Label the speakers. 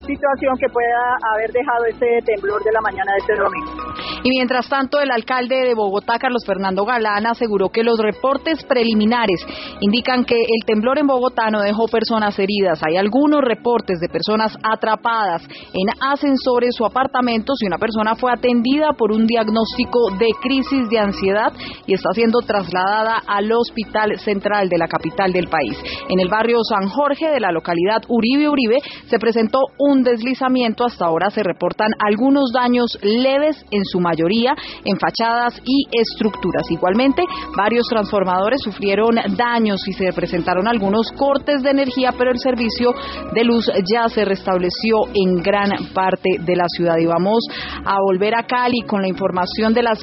Speaker 1: situación que pueda haber dejado este temblor de la mañana de este domingo.
Speaker 2: Y mientras tanto, el alcalde de Bogotá, Carlos Fernando Galán, aseguró que los reportes preliminares indican que el temblor en Bogotá no dejó personas heridas. Hay algunos reportes de personas atrapadas en ascensores o apartamentos y una persona fue atendida por un diagnóstico de crisis de ansiedad y está siendo trasladada al Hospital Central de la capital del país. En el barrio San Jorge de la localidad Uribe se presentó un deslizamiento. Hasta ahora se reportan algunos daños leves, en su mayoría en fachadas y estructuras. Igualmente, varios transformadores sufrieron daños y se presentaron algunos cortes de energía, pero el servicio de luz ya se restableció en gran parte de la ciudad. Y vamos a volver a Cali con la información de las